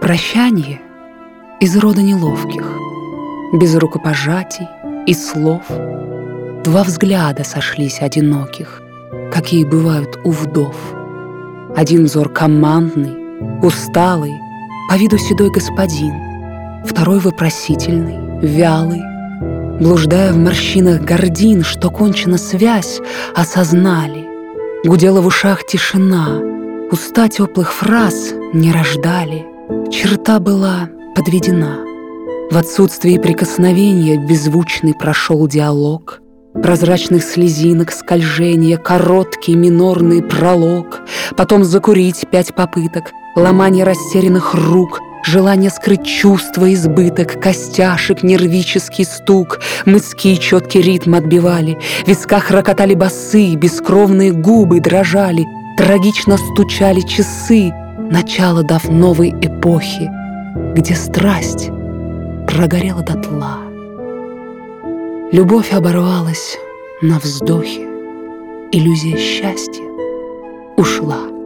Прощанье из рода неловких, без рукопожатий и слов. Два взгляда сошлись одиноких, какие бывают у вдов. Один взор командный, усталый, по виду седой господин, второй вопросительный, вялый, блуждая в морщинах гордин, что кончена связь, осознали. Гудела в ушах тишина, уста теплых фраз не рождали. Черта была подведена. В отсутствии прикосновения беззвучный прошел диалог, прозрачных слезинок скольжения, короткий минорный пролог, потом закурить 5 попыток, ломание растерянных рук, желание скрыть чувства избыток, костяшек нервический стук, мыски четкий ритм отбивали, в висках рокотали басы, бескровные губы дрожали, трагично стучали часы, начало дав новой эпохи, где страсть прогорела дотла. Любовь оборвалась на вздохе, иллюзия счастья ушла.